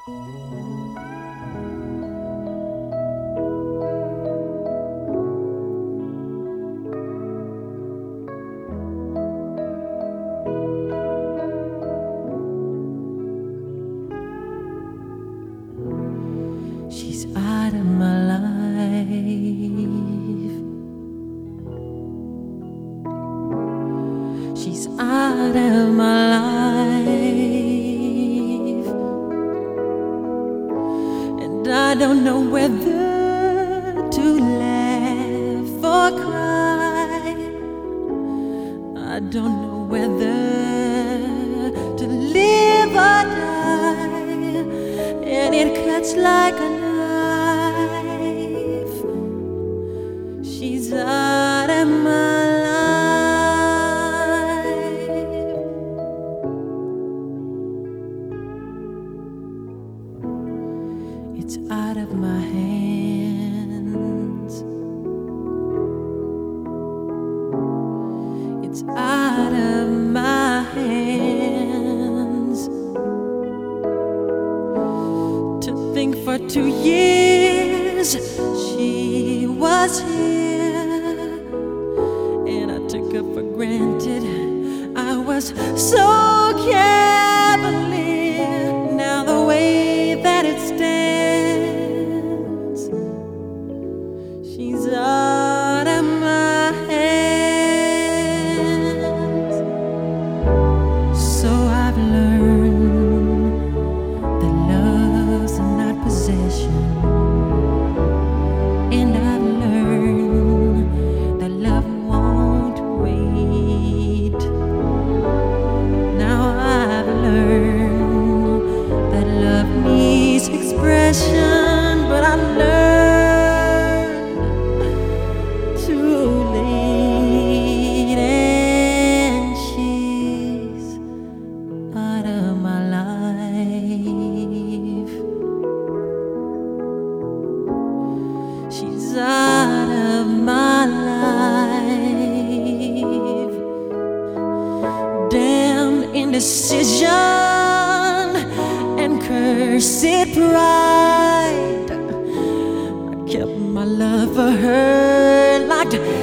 She's out of my life. She's out of my life, and I don't know whether to laugh or cry. I don't know whether to live or die, and it cuts like a knife. She's out of my life. It's out of my hands. It's out of my hands. To think for 2 years she was here, and I took her for granted. I was so cavalier. Now the way that it stands, she's out of my hands. So I've learned that love's not possession, and I've learned that love won't wait. Now I've learned that love needs expression, but I learned too late, and she's out of my life. She's out of my life. Damn indecision and cursed pride. I kept my love for her locked